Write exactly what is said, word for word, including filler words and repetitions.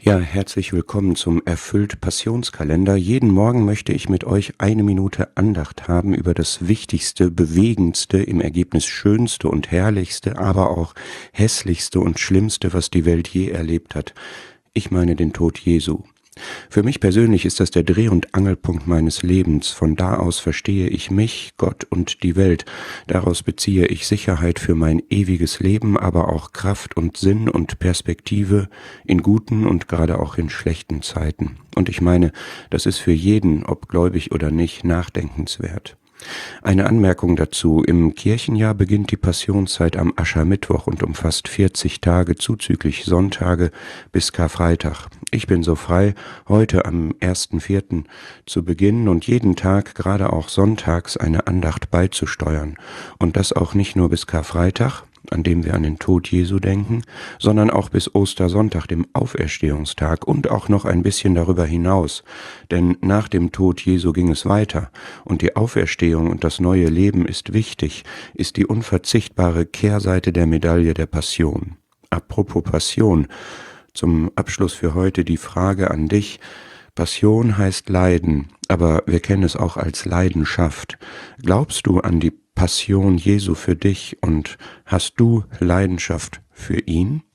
Ja, herzlich willkommen zum Erfüllt Passionskalender. Jeden Morgen möchte ich mit euch eine Minute Andacht haben über das Wichtigste, Bewegendste, im Ergebnis Schönste und Herrlichste, aber auch Hässlichste und Schlimmste, was die Welt je erlebt hat. Ich meine den Tod Jesu. Für mich persönlich ist das der Dreh- und Angelpunkt meines Lebens. Von da aus verstehe ich mich, Gott und die Welt. Daraus beziehe ich Sicherheit für mein ewiges Leben, aber auch Kraft und Sinn und Perspektive in guten und gerade auch in schlechten Zeiten. Und ich meine, das ist für jeden, ob gläubig oder nicht, nachdenkenswert. Eine Anmerkung dazu: Im Kirchenjahr beginnt die Passionszeit am Aschermittwoch und umfasst vierzig Tage zuzüglich Sonntage bis Karfreitag. Ich bin so frei, heute am ersten vierten zu beginnen und jeden Tag, gerade auch sonntags, eine Andacht beizusteuern. Und das auch nicht nur bis Karfreitag, an dem wir an den Tod Jesu denken, sondern auch bis Ostersonntag, dem Auferstehungstag, und auch noch ein bisschen darüber hinaus. Denn nach dem Tod Jesu ging es weiter, und die Auferstehung und das neue Leben ist wichtig, ist die unverzichtbare Kehrseite der Medaille der Passion. Apropos Passion, zum Abschluss für heute die Frage an dich: Passion heißt Leiden, aber wir kennen es auch als Leidenschaft. Glaubst du an die Passion Jesu für dich und hast du Leidenschaft für ihn?